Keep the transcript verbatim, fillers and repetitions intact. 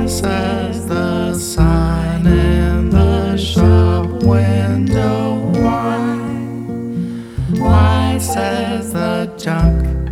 says the sign in the shop window? Why? Why says the junk